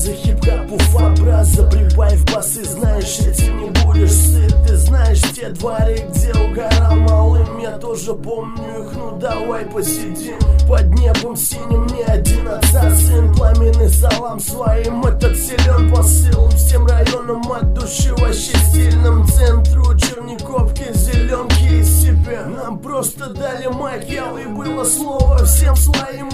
фразы, хип-хоп, уфа-браза. Прибавь басы, знаешь, этим не будешь сыт. Ты знаешь те дворы, где угорал малым. Я тоже помню их, ну давай посидим под небом синим. Не один отца сын, пламенный салам своим. Этот силен посыл всем районам от души, вообще стильным центру Черниковки, зеленки из себя. Нам просто дали майк, и было слово всем своим